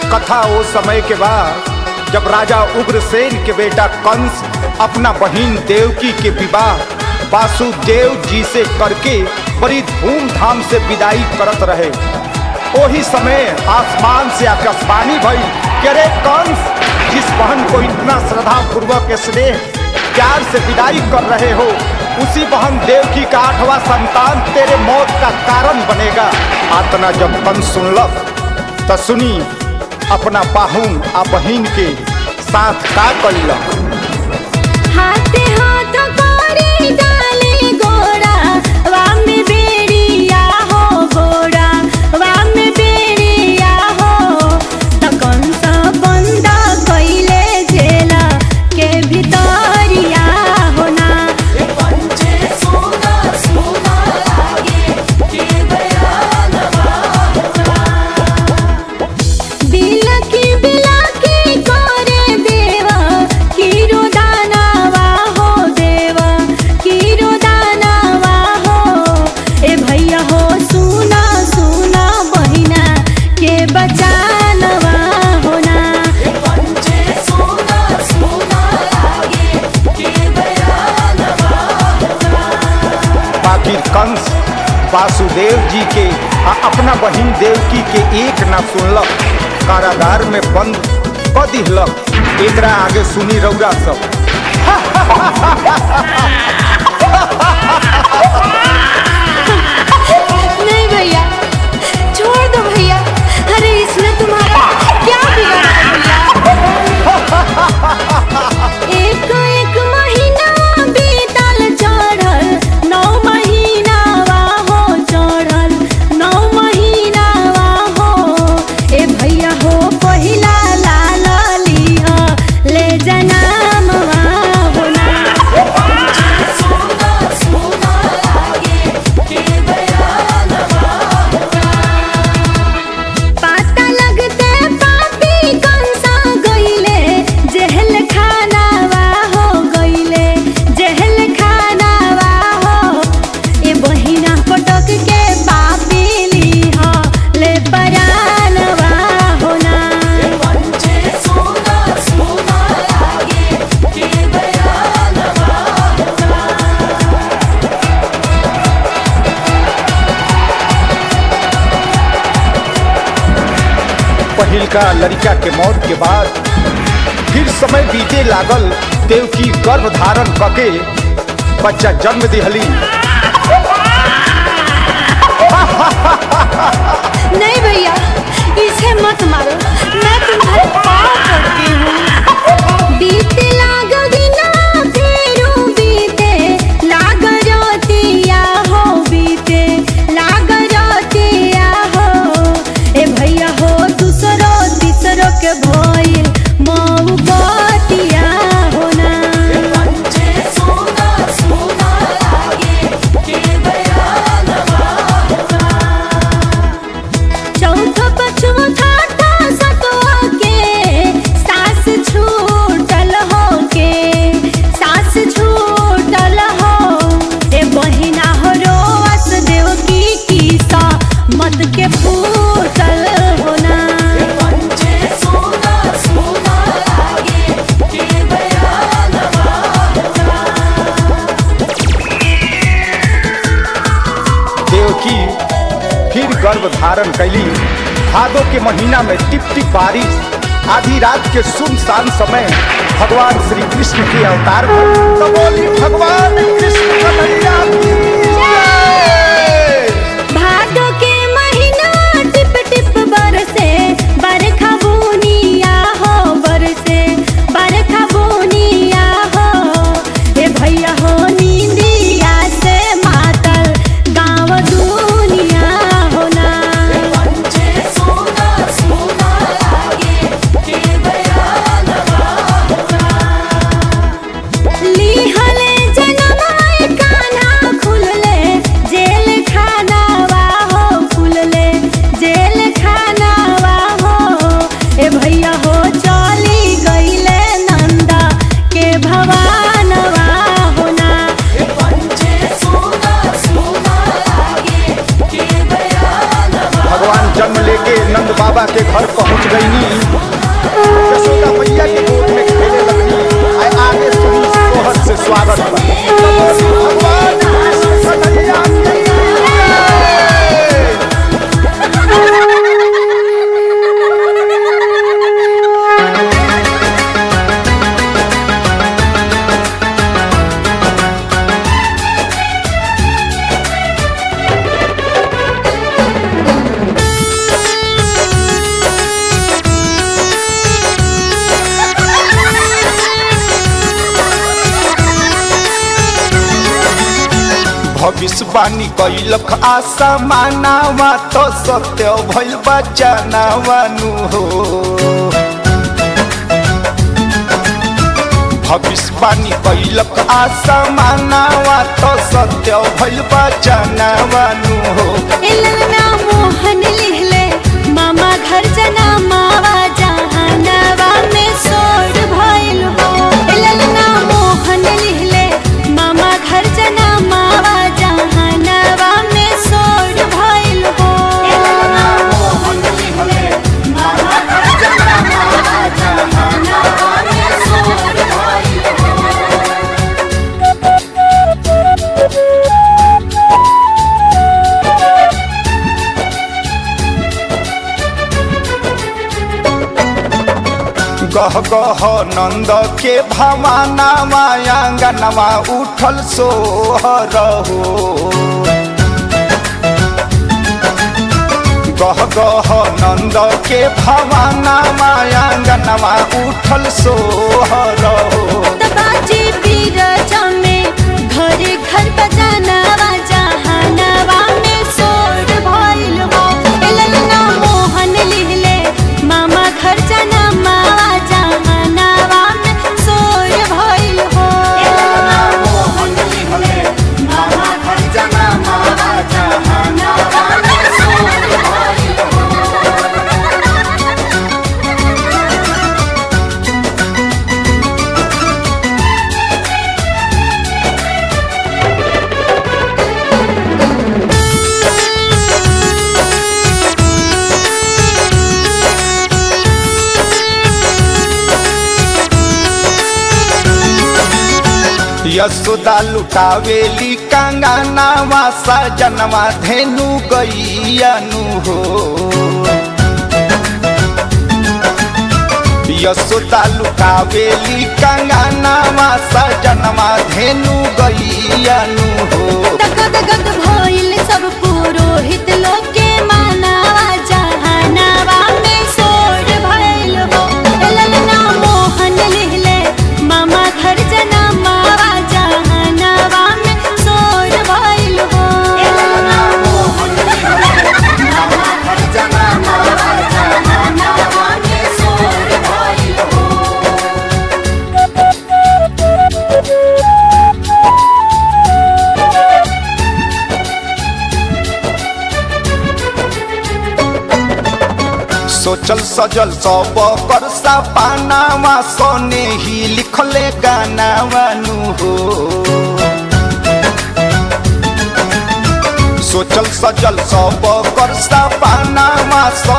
कथा वो समय के बाद जब राजा उग्रसेन के बेटा कंस अपना बहिन देवकी के विवाह वासुदेव जी से करके बड़ी धूमधाम से विदाई करत रहे। वही समय आसमान से आकाशवाणी भई कि अरे कंस, जिस बहन को इतना श्रद्धा पूर्वक स्नेह प्यार से विदाई कर रहे हो, उसी बहन देवकी का 8वां संतान तेरे मौत का कारण बनेगा। आतना जब कंस सुनलक तो सुनी अपना पाहुन आ बहिन के साथ का कइलक। हाथे हाथ करे डाले गोरा वाम बेड़िया हो, गोरा वाम बेड़िया हो। त कंस बंद कइले जेला के भितरिया हो ना। बिलकी बिलकी करे देवा कीरो दानवा हो, देवा कीरो दानवा हो। ए भैया हो सुना सुना बहिना के बचानवा हो ना। बाकी कंस वासुदेव जी के आ अपना बहिन देवकी के एक ना सुनलक, कारागार में बंद क दिहलक। एकरा आगे सुनी रौरा सब। नहीं भैया, छोड़ दो भैया। अरे इसने तुम्हारा क्या बिगाड़ा भैया? एक एक महीना बीतल चढ़ल 9 महीनावा हो, चढ़ल 9 महीनावा हो। ए भैया हो पहिला लाल लिह ले जनमवा हो ना। पाता लगते पापी कंसा गइले जेहल खानावा हो, गइले जेहल खानावा हो। ए बहिना पटक के पापी लिह ले परानवा हो ना। पहिल का लड़का के मौत के बाद फिर समय बीते लागल। देवकी गर्भ धारण करके बच्चा जन्म दिहली। नहीं भैया, इसे मत मारो, मैं तुम्हारे पाँव पड़ती हूँ। बीते लाग दिना फेरू बीते लाग रोतिया हो, बीते लाग रोतिया हो। ए भैया हो दूसरो तीसरो के भइल मऊ बतिया हो ना। चौथा पाँचवा छठा सातवा के सास छूटल हो, के सास छूटल हो। ए बहिना हो रोस देवकी की सा मत के फूटल हो ना। देवकी फिर गर्भ धारण कैली। भादो के महीना में टिप टिप बारिश, आधी रात के सुनसान समय भगवान श्री कृष्ण के अवतार भइल। तो बोली भगवान कृष्ण कन्हैया की जय। भादो के महीना टिप टिप बरसे बरखा बुनिया हो, बरसे बरखा बुनिया हो। ए भैया हो नींदिया से मातल गाँव दुनिया हो ना। लिहले जनमाय कान्हा खुल नंद बाबा के घर पहुंच गईनी। यशोदा मैया के गोद में खेले लगनी। आगे सुनी सोहर से स्वागत बा। भगवान कृष्ण कन्हैया की जय। भविष्यवाणी कैलक आशा मानावा तो सत्य भइल बचानावानु हो। भविष्यवाणी कैलक आशा मानावा तो सत्य भइल बचानावानु हो। ललना मोहन लिहले मामा घर जना मावा जहानवा में सोड भइल हो। ललना मोहन लिहले मामा घर जना मावा जहानवा में सोड भइल हो। ललना मोहन लिहले मामा घर जना मावा जहानवा में सोड भइल हो। गह गह नंद के भवानावा आंगनवा उठल सोहर हो। गह गह नंद के भवानावा आंगनवा उठल सोहर हो। बाजी बीरजा में घर घर बजानवा जहानवा में सोड भइल हो। ललना मोहन लिहले मामा घर जना मावा जहानवा में सोड भइल हो। ललना मोहन लिहले मामा घर जना मावा जहानवा में सोड भइल हो। यशोदा लुटावेली कंगनावा सजनवा धेनु गैयानु हो। यशोदा लुटावेली कंगनावा सजनवा धेनु गैयानु हो। दगद गद भइल सब पुरोहित लोग के मानवा जहानवा में सोड भइल हो। ललना मोहन लिहले मामा घर जना मावा जहानवा में सोड भइल हो। ललना मोहन लिहले मामा घर जना मावा जहानवा में सोड भइल हो। सोचल सजल सब कर सपनावा सोने ही लिखले गानावानु हो। सोचल सजल सब कर सपनावा